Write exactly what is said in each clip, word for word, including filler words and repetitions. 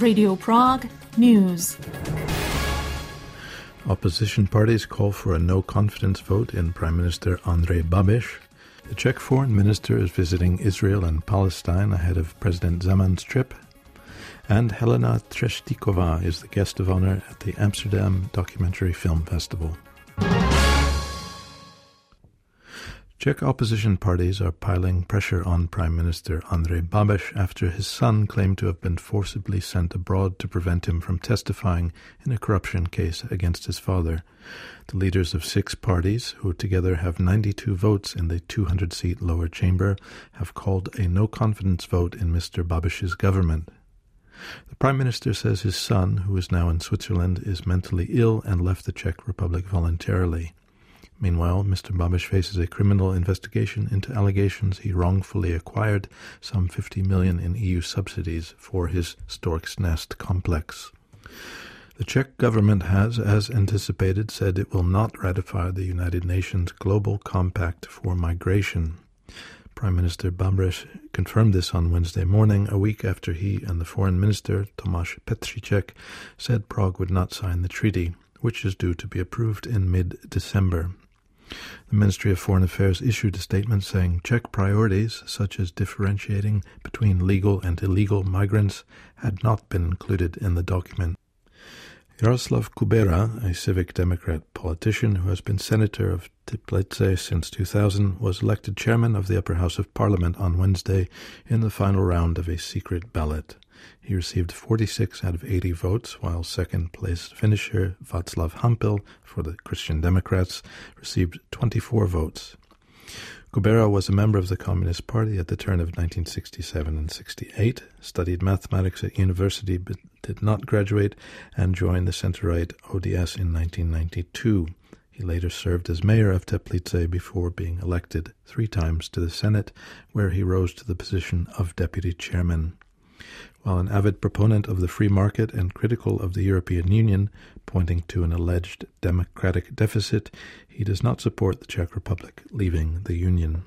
Radio Prague News. Opposition parties call for a no-confidence vote in Prime Minister Andrej Babiš. The Czech foreign minister is visiting Israel and Palestine ahead of President Zeman's trip. And Helena Treštiková is the guest of honor at the Amsterdam Documentary Film Festival. Czech opposition parties are piling pressure on Prime Minister Andrej Babiš after his son claimed to have been forcibly sent abroad to prevent him from testifying in a corruption case against his father. The leaders of six parties, who together have ninety-two votes in the two hundred seat lower chamber, have called a no-confidence vote in Mister Babiš's government. The Prime Minister says his son, who is now in Switzerland, is mentally ill and left the Czech Republic voluntarily. Meanwhile, Mister Babiš faces a criminal investigation into allegations he wrongfully acquired some fifty million in E U subsidies for his Stork's Nest complex. The Czech government has, as anticipated, said it will not ratify the United Nations Global Compact for Migration. Prime Minister Babiš confirmed this on Wednesday morning, a week after he and the Foreign Minister, Tomáš Petříček, said Prague would not sign the treaty, which is due to be approved in mid-December. The Ministry of Foreign Affairs issued a statement saying Czech priorities, such as differentiating between legal and illegal migrants, had not been included in the document. Jaroslav Kubera, a Civic Democrat politician who has been senator of Teplice since two thousand, was elected chairman of the Upper House of Parliament on Wednesday in the final round of a secret ballot. He received forty-six out of eighty votes, while second-place finisher Václav Hampel for the Christian Democrats received twenty-four votes. Kubera was a member of the Communist Party at the turn of nineteen sixty-seven and sixty-eight, studied mathematics at university but did not graduate, and joined the center-right O D S in nineteen ninety-two. He later served as mayor of Teplice before being elected three times to the Senate, where he rose to the position of deputy chairman. While an avid proponent of the free market and critical of the European Union, pointing to an alleged democratic deficit, he does not support the Czech Republic leaving the Union.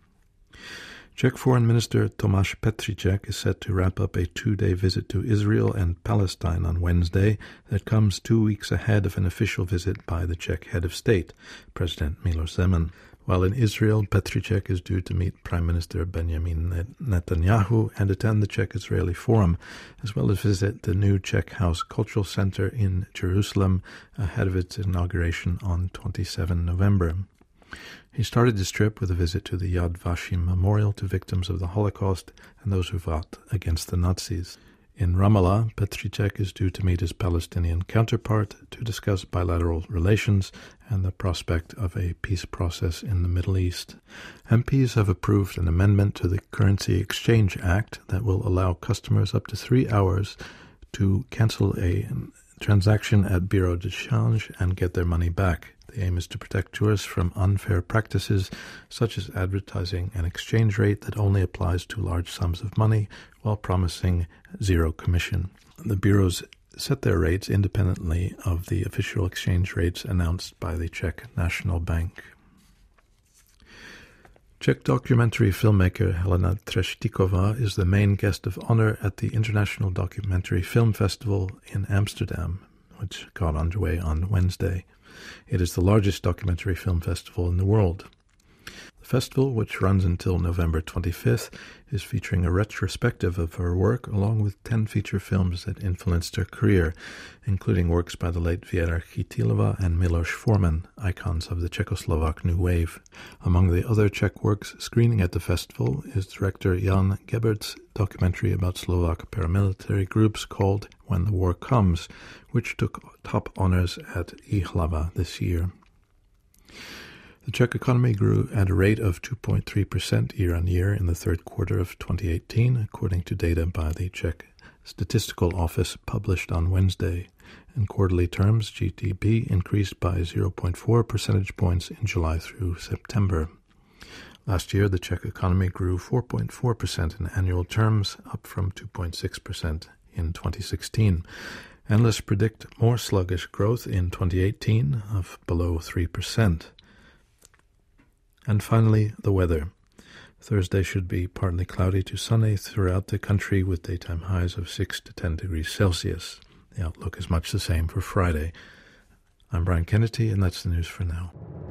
Czech Foreign Minister Tomáš Petříček is set to wrap up a two-day visit to Israel and Palestine on Wednesday that comes two weeks ahead of an official visit by the Czech head of state, President Miloš Zeman. While in Israel, Petříček is due to meet Prime Minister Benjamin Netanyahu and attend the Czech-Israeli Forum, as well as visit the new Czech House Cultural Center in Jerusalem ahead of its inauguration on the twenty-seventh of November. He started his trip with a visit to the Yad Vashem Memorial to victims of the Holocaust and those who fought against the Nazis. In Ramallah, Petříček is due to meet his Palestinian counterpart to discuss bilateral relations and the prospect of a peace process in the Middle East. M Ps have approved an amendment to the Currency Exchange Act that will allow customers up to three hours to cancel a transaction at Bureau de Change and get their money back. The aim is to protect tourists from unfair practices, such as advertising an exchange rate that only applies to large sums of money while promising zero commission. The bureaus set their rates independently of the official exchange rates announced by the Czech National Bank. Czech documentary filmmaker Helena Treštiková is the main guest of honor at the International Documentary Film Festival in Amsterdam, which got underway on Wednesday. It is the largest documentary film festival in the world. The festival, which runs until November twenty-fifth, is featuring a retrospective of her work along with ten feature films that influenced her career, including works by the late Věra Chytilova and Miloš Forman, icons of the Czechoslovak New Wave. Among the other Czech works screening at the festival is director Jan Gebert's documentary about Slovak paramilitary groups called When the War Comes, which took top honors at Jihlava this year. The Czech economy grew at a rate of two point three percent year-on-year in the third quarter of twenty eighteen, according to data by the Czech Statistical Office published on Wednesday. In quarterly terms, G D P increased by zero point four percentage points in July through September. Last year, the Czech economy grew four point four percent in annual terms, up from two point six percent in twenty sixteen. Analysts predict more sluggish growth in twenty eighteen of below three percent. And finally, the weather. Thursday should be partly cloudy to sunny throughout the country with daytime highs of six to ten degrees Celsius. The outlook is much the same for Friday. I'm Brian Kennedy, and that's the news for now.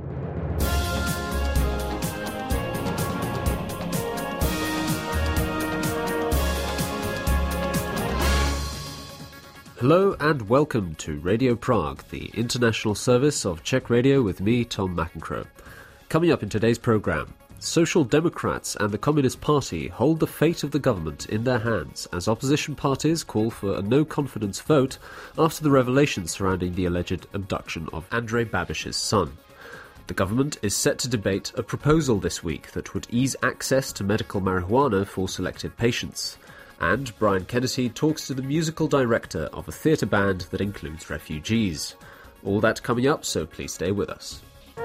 Hello and welcome to Radio Prague, the international service of Czech Radio with me, Tom McEncroe. Coming up in today's programme, Social Democrats and the Communist Party hold the fate of the government in their hands as opposition parties call for a no-confidence vote after the revelations surrounding the alleged abduction of Andrej Babiš's son. The government is set to debate a proposal this week that would ease access to medical marijuana for selected patients. And Brian Kennedy talks to the musical director of a theatre band that includes refugees. All that coming up, so please stay with us.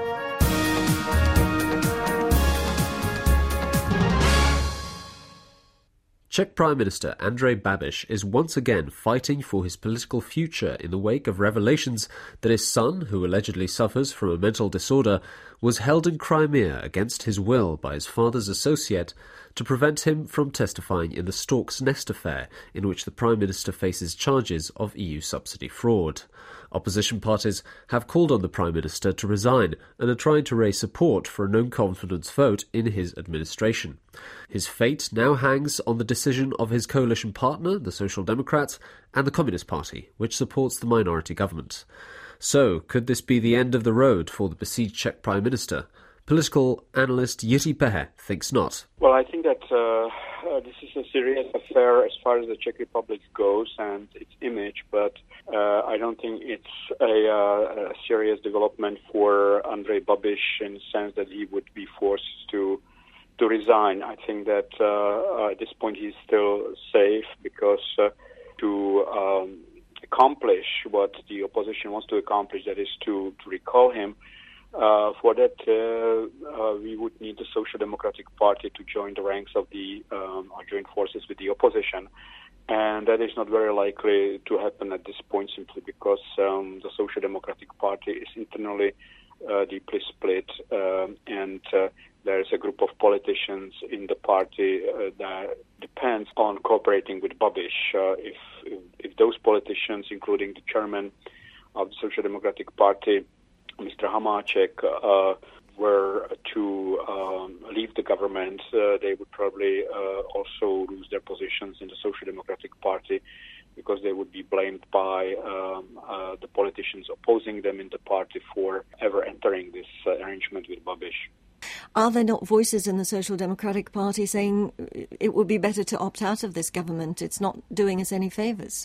Czech Prime Minister Andrej Babiš is once again fighting for his political future in the wake of revelations that his son, who allegedly suffers from a mental disorder, was held in Crimea against his will by his father's associate to prevent him from testifying in the Stork's Nest affair, in which the Prime Minister faces charges of E U subsidy fraud. Opposition parties have called on the Prime Minister to resign and are trying to raise support for a no-confidence vote in his administration. His fate now hangs on the decision of his coalition partner, the Social Democrats, and the Communist Party, which supports the minority government. So, could this be the end of the road for the besieged Czech Prime Minister? Political analyst Jiří Pehe thinks not. Well, I think that uh, uh, this is a serious affair as far as the Czech Republic goes and its image, but uh, I don't think it's a, uh, a serious development for Andrej Babiš in the sense that he would be forced to to resign. I think that uh, at this point he's still safe because uh, to um, accomplish what the opposition wants to accomplish, that is to, to recall him, Uh, for that, uh, uh, we would need the Social Democratic Party to join the ranks of the, um, or join forces with the opposition. And that is not very likely to happen at this point simply because um, the Social Democratic Party is internally uh, deeply split um, and uh, there is a group of politicians in the party uh, that depends on cooperating with Babiš. Uh, if, if, if those politicians, including the chairman of the Social Democratic Party, Mister Hamáček, uh, were to um, leave the government, uh, they would probably uh, also lose their positions in the Social Democratic Party because they would be blamed by um, uh, the politicians opposing them in the party for ever entering this uh, arrangement with Babiš. Are there not voices in the Social Democratic Party saying it would be better to opt out of this government? It's not doing us any favours.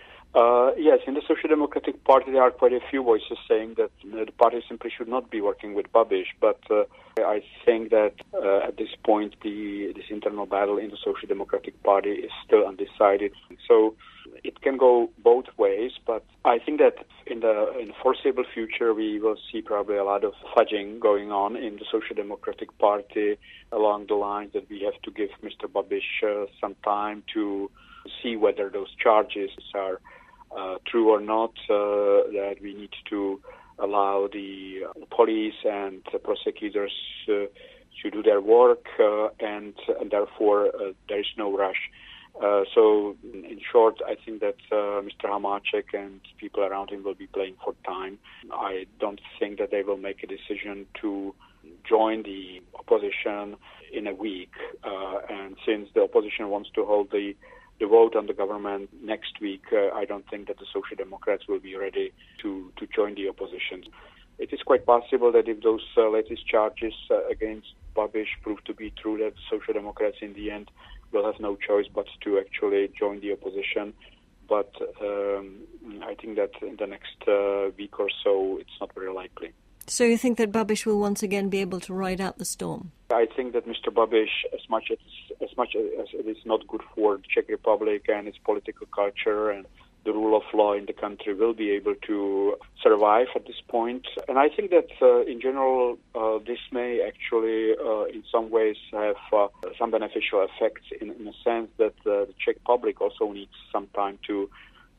Uh, yes, in the Social Democratic Party there are quite a few voices saying that uh, the party simply should not be working with Babiš, but uh, I think that uh, at this point the this internal battle in the Social Democratic Party is still undecided. So it can go both ways, but I think that in the in the foreseeable future we will see probably a lot of fudging going on in the Social Democratic Party along the lines that we have to give Mister Babiš uh, some time to see whether those charges are Uh, true or not, uh, that we need to allow the uh, police and uh, prosecutors uh, to do their work, uh, and, and therefore uh, there is no rush. Uh, so, in short, I think that uh, Mister Hamáček and people around him will be playing for time. I don't think that they will make a decision to join the opposition in a week, uh, and since the opposition wants to hold the the vote on the government next week, uh, I don't think that the Social Democrats will be ready to, to join the opposition. It is quite possible that if those uh, latest charges uh, against Babiš prove to be true, that the Social Democrats in the end will have no choice but to actually join the opposition. But um, I think that in the next uh, week or so, it's not very likely. So you think that Babiš will once again be able to ride out the storm? I think that Mister Babiš, as much as as much as it is not good for the Czech Republic and its political culture and the rule of law in the country, will be able to survive at this point. And I think that uh, in general, uh, this may actually, uh, in some ways, have uh, some beneficial effects in, in a sense that uh, the Czech public also needs some time to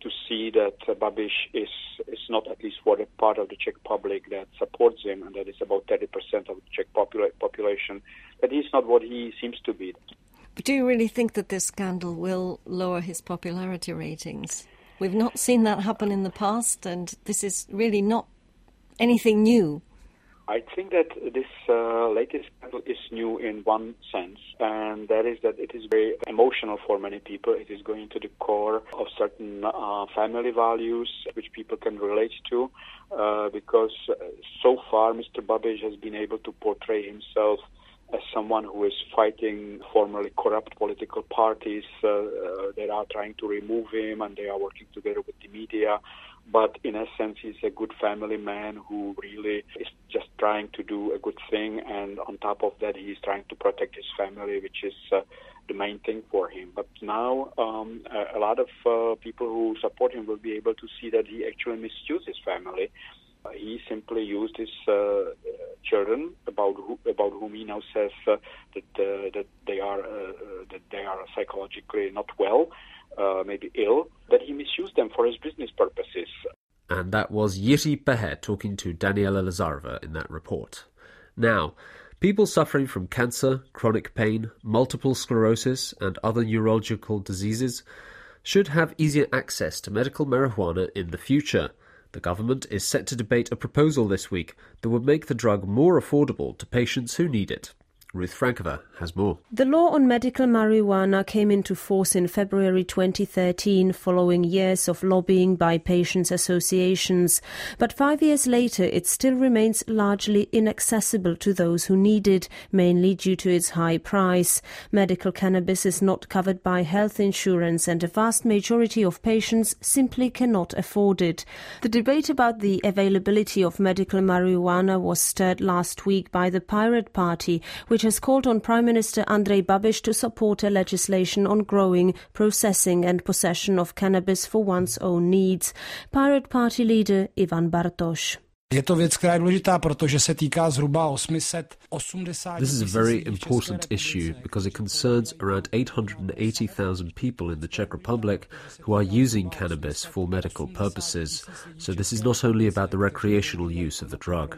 to see that uh, Babiš is is not, at least for the part of the Czech public that supports him, and that is about thirty percent of the Czech popula- population, that he's not what he seems to be. But do you really think that this scandal will lower his popularity ratings? We've not seen that happen in the past, and this is really not anything new. I think that this uh, latest scandal is new in one sense, and that is that it is very emotional for many people. It is going to the core of certain uh, family values which people can relate to, uh, because uh, so far Mister Babiš has been able to portray himself as someone who is fighting formerly corrupt political parties uh, uh, that are trying to remove him, and they are working together with the media. But in essence, he's a good family man who really is just trying to do a good thing, and on top of that, he's trying to protect his family, which is uh, the main thing for him. But now um, a, a lot of uh, people who support him will be able to see that he actually misused his family. Uh, he simply used his uh, children, about who, about whom he now says uh, that uh, that they are uh, that they are psychologically not well, uh, maybe ill, that he misused them for his business purposes. And that was Jiří Pehe talking to Daniela Lazarova in that report. Now, people suffering from cancer, chronic pain, multiple sclerosis and other neurological diseases should have easier access to medical marijuana in the future. The government is set to debate a proposal this week that would make the drug more affordable to patients who need it. Ruth Frankova has more. The law on medical marijuana came into force in February twenty thirteen following years of lobbying by patients' associations. But five years later, it still remains largely inaccessible to those who need it, mainly due to its high price. Medical cannabis is not covered by health insurance, and a vast majority of patients simply cannot afford it. The debate about the availability of medical marijuana was stirred last week by the Pirate Party, which has called on Prime Minister Andrej Babiš to support a legislation on growing, processing and possession of cannabis for one's own needs. Pirate Party leader Ivan Bartoš. Je to věc, která je důležitá, protože se týká zhruba osm set osmdesát. This is a very important issue because it concerns around eight hundred eighty thousand people in the Czech Republic who are using cannabis for medical purposes. So this is not only about the recreational use of the drug.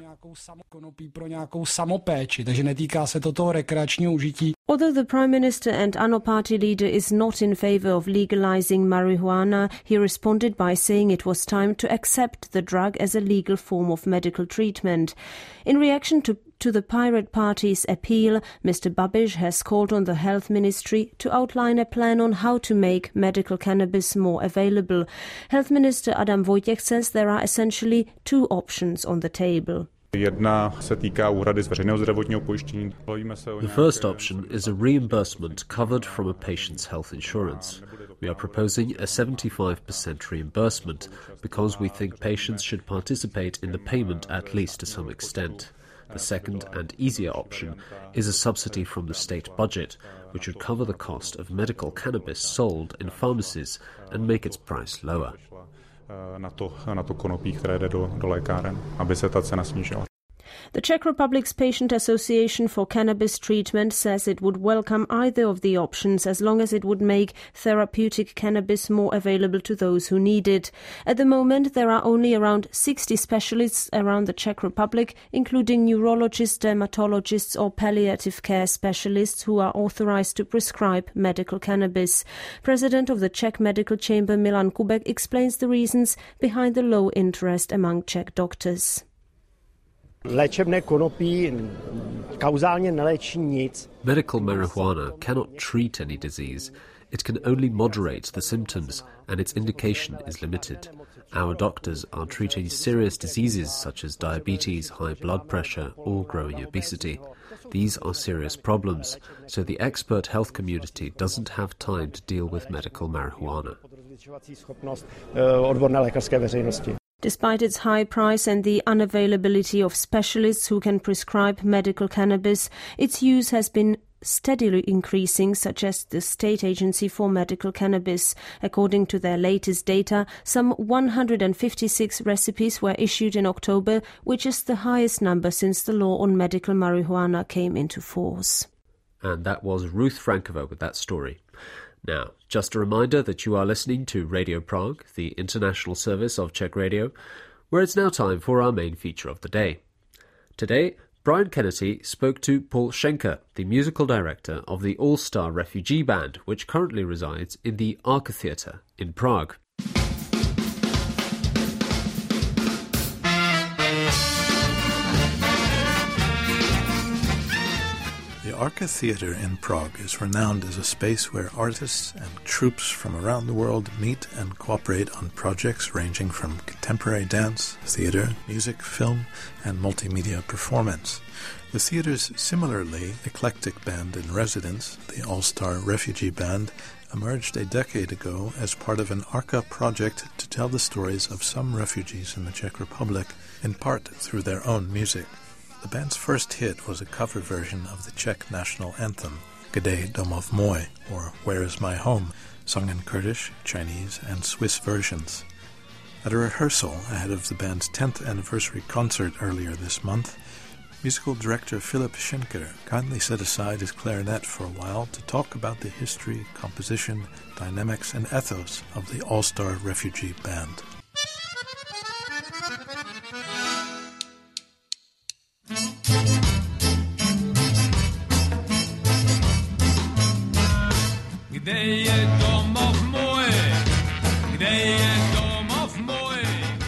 Pro nějakou samopéči, takže netýká se to toho rekreačního užití. Although the Prime Minister and ANO party leader is not in favour of legalising marijuana, he responded by saying it was time to accept the drug as a legal form of medical treatment. In reaction to To the Pirate Party's appeal, Mister Babiš has called on the Health Ministry to outline a plan on how to make medical cannabis more available. Health Minister Adam Vojtěch says there are essentially two options on the table. Jedna se týká úhrady z veřejného zdravotního pojištění. The first option is a reimbursement covered from a patient's health insurance. We are proposing a seventy-five percent reimbursement because we think patients should participate in the payment at least to some extent. The second and easier option is a subsidy from the state budget, which would cover the cost of medical cannabis sold in pharmacies and make its price lower. Na to, na to konopí, které jde do, do lékáren, aby se ta cena snížila. The Czech Republic's Patient Association for Cannabis Treatment says it would welcome either of the options as long as it would make therapeutic cannabis more available to those who need it. At the moment, there are only around sixty specialists around the Czech Republic, including neurologists, dermatologists or palliative care specialists who are authorized to prescribe medical cannabis. President of the Czech Medical Chamber Milan Kubek explains the reasons behind the low interest among Czech doctors. Léčebné konopí kauzálně neléčí nic. Medical marijuana cannot treat any disease. It can only moderate the symptoms, and its indication is limited. Our doctors are treating serious diseases such as diabetes, high blood pressure, or growing obesity. These are serious problems, so the expert health community doesn't have time to deal with medical marijuana. Despite its high price and the unavailability of specialists who can prescribe medical cannabis, its use has been steadily increasing, such as the State Agency for Medical Cannabis. According to their latest data, some one hundred fifty-six recipes were issued in October, which is the highest number since the law on medical marijuana came into force. And that was Ruth Frankova with that story. Now, Just a reminder that you are listening to Radio Prague, the international service of Czech Radio, where it's now time for our main feature of the day. Today, Brian Kennedy spoke to Paul Schenker, the musical director of the All-Star Refugee Band, which currently resides in the Arka Theatre in Prague. The Arka Theatre in Prague is renowned as a space where artists and troupes from around the world meet and cooperate on projects ranging from contemporary dance, theatre, music, film, and multimedia performance. The theatre's similarly eclectic band in residence, the All-Star Refugee Band, emerged a decade ago as part of an Arka project to tell the stories of some refugees in the Czech Republic, in part through their own music. The band's first hit was a cover version of the Czech national anthem, Kde domov můj, or Where is my home, sung in Kurdish, Chinese, and Swiss versions. At a rehearsal ahead of the band's tenth anniversary concert earlier this month, musical director Philip Schenker kindly set aside his clarinet for a while to talk about the history, composition, dynamics, and ethos of the All-Star Refugee Band. Kde je domov můj? Kde je domov můj?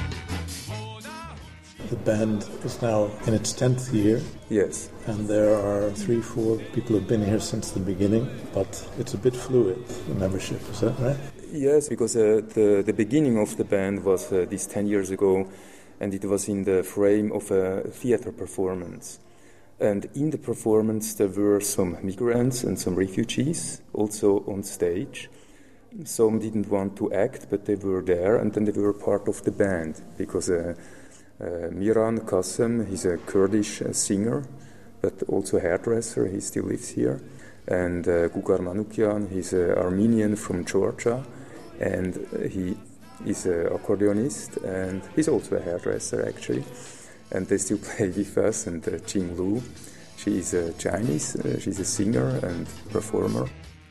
The band is now in its tenth year. Yes. And there are three, four people who have been here since the beginning, but it's a bit fluid, the membership, is that right? Yes, because uh, the, the beginning of the band was uh, this ten years ago, and it was in the frame of a theater performance. And in the performance there were some migrants and some refugees also on stage. Some didn't want to act, but they were there, and then they were part of the band, because uh, uh, Miran Kasem, he's a Kurdish uh, singer, but also hairdresser, he still lives here. And uh, Gugar Manukyan, he's an Armenian from Georgia, and he is an accordiονist, and he's also a hairdresser actually. And they still play with us. And uh, Jing Lu, she is a Chinese, uh, she's a singer and performer.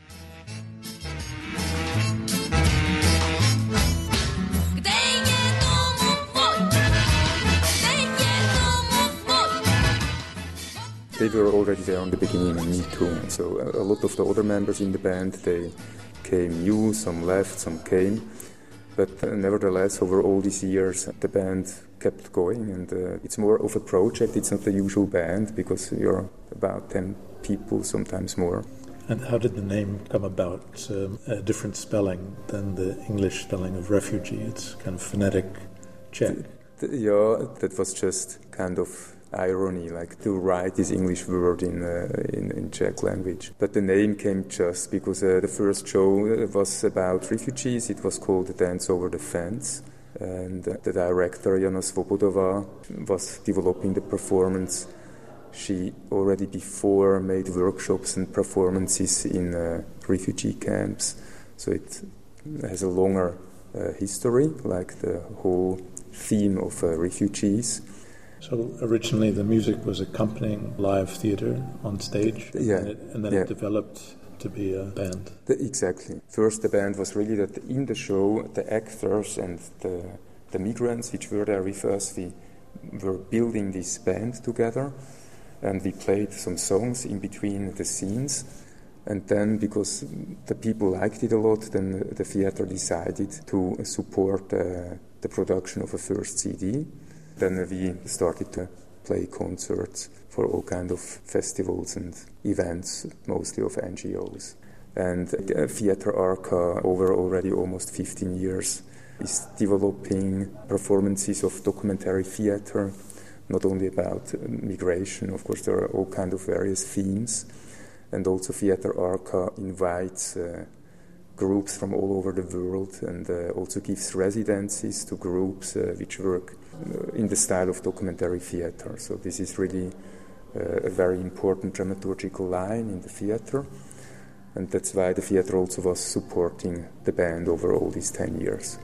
They were already there on the beginning, and me too. So a, a lot of the other members in the band, they came new, some left, some came. But uh, nevertheless, over all these years, the band kept going, and uh, it's more of a project. It's not the usual band, because you're about ten people, sometimes more. And how did the name come about? Um, a different spelling than the English spelling of refugee. It's kind of phonetic Czech. The, the, yeah, that was just kind of irony, like to write this English word in, uh, in in Czech language. But the name came just because uh, the first show was about refugees. It was called The Dance Over the Fence. And uh, the director, Jana Svobodova, was developing the performance. She already before made workshops and performances in uh, refugee camps. So it has a longer uh, history, like the whole theme of uh, refugees. So originally the music was accompanying live theatre on stage, yeah, and, it, and then yeah. it developed to be a band. The, exactly. First the band was really that in the show the actors and the, the migrants which were there with us, we were building this band together, and we played some songs in between the scenes. And then, because the people liked it a lot, then the theatre decided to support uh, the production of a first C D. Then we started to play concerts for all kinds of festivals and events, mostly of N G Os. And uh, Theatre Arka, over already almost fifteen years, is developing performances of documentary theatre, not only about uh, migration. Of course, there are all kinds of various themes. And also Theatre Arka invites uh, groups from all over the world, and uh, also gives residencies to groups uh, which work uh, in the style of documentary theatre. So this is really uh, a very important dramaturgical line in the theatre, and that's why the theatre also was supporting the band over all these ten years.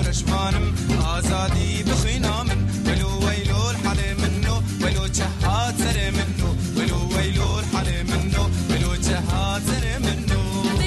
ونشمانم آزادی بخوی نامن ولو ویلو الحال منو ولو جهات سر منو ولو ویلو الحال منو ولو جهات سر منو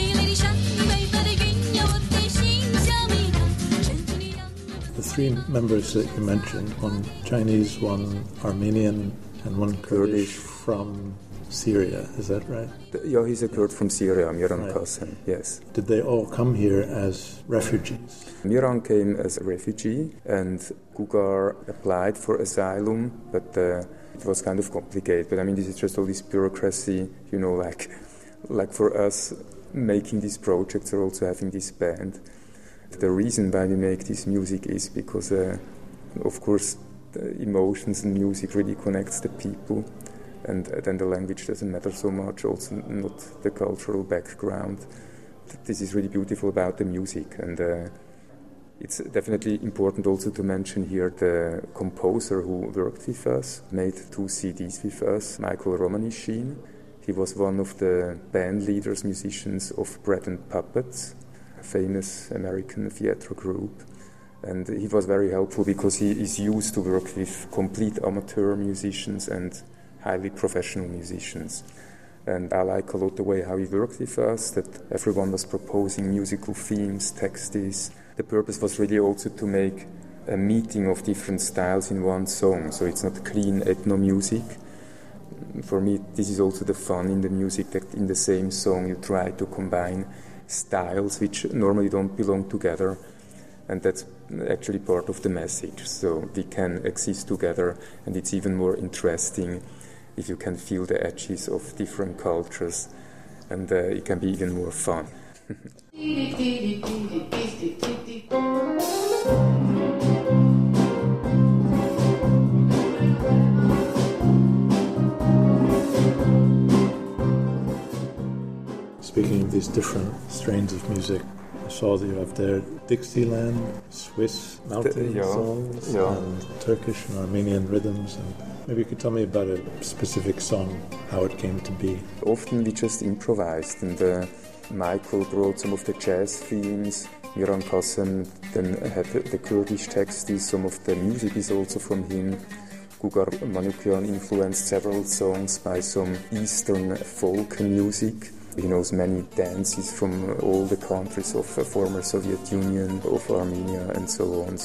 The three members that you mentioned, one Chinese, one Armenian, and one Kurdish from Syria, is that right? Yeah, he's a Kurd from Syria, Miran Right. Qasim, yes. Did they all come here as refugees? Miran came as a refugee and Gugar applied for asylum, but uh, it was kind of complicated. But I mean, this is just all this bureaucracy, you know, like, like for us making these projects or also having this band. The reason why we make this music is because, uh, of course, the emotions and music really connects the people, and then the language doesn't matter so much, also not the cultural background. This is really beautiful about the music, and uh, it's definitely important also to mention here the composer who worked with us, made two C Ds with us, Michael Romanishin. He was one of the band leaders, musicians of Bread and Puppets, a famous American theater group. And he was very helpful because he is used to work with complete amateur musicians and highly professional musicians. And I like a lot the way how he worked with us, that everyone was proposing musical themes, texts. The purpose was really also to make a meeting of different styles in one song, so it's not clean ethno music. For me, this is also the fun in the music, that in the same song you try to combine styles which normally don't belong together, and that's actually part of the message. So we can exist together, and it's even more interesting if you can feel the edges of different cultures, and uh, it can be even more fun. Speaking of these different strains of music, I saw that you have there Dixieland, Swiss mountain yeah, songs, yeah. and Turkish and Armenian rhythms. And maybe you could tell me about a specific song, how it came to be. Often we just improvised, and uh, Michael brought some of the jazz themes. Miran Qasim then had the, the Kurdish texts. Some of the music is also from him. Gugar Manukyan influenced several songs by some Eastern folk music. He knows many dances from all the countries of the former Soviet Union, of Armenia, and so on.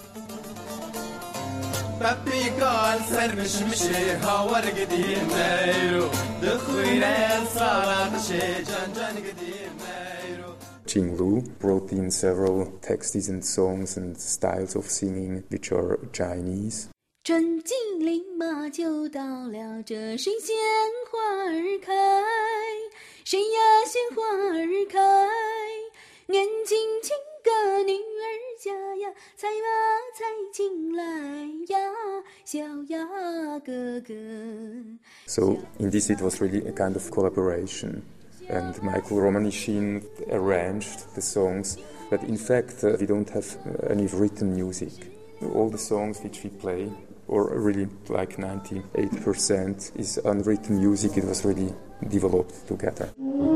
Jinglu brought in several texts and songs and styles of singing which are Chinese. 春季林马就到了，这水仙花儿开，谁呀鲜花儿开？年轻轻个女儿家呀，采呀采进来呀，小呀哥哥。 So in this it was really a kind of collaboration, and Michael Romanishin arranged the songs, but in fact uh, we don't have any written music. All the songs which we play, or really like ninety-eight percent, is unwritten music. It was really developed together.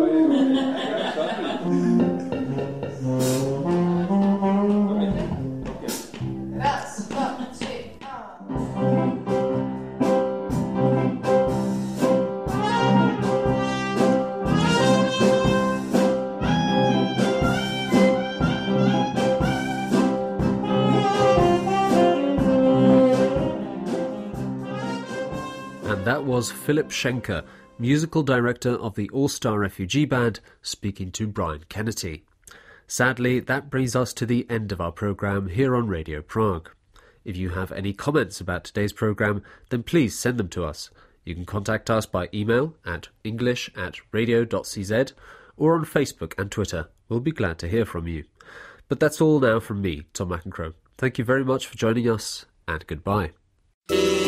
And that was Philip Schenker, musical director of the All-Star Refugee Band, speaking to Brian Kennedy. Sadly, that brings us to the end of our programme here on Radio Prague. If you have any comments about today's programme, then please send them to us. You can contact us by email at english at radio dot c z or on Facebook and Twitter. We'll be glad to hear from you. But that's all now from me, Tom McEncroe. Thank you very much for joining us, and goodbye.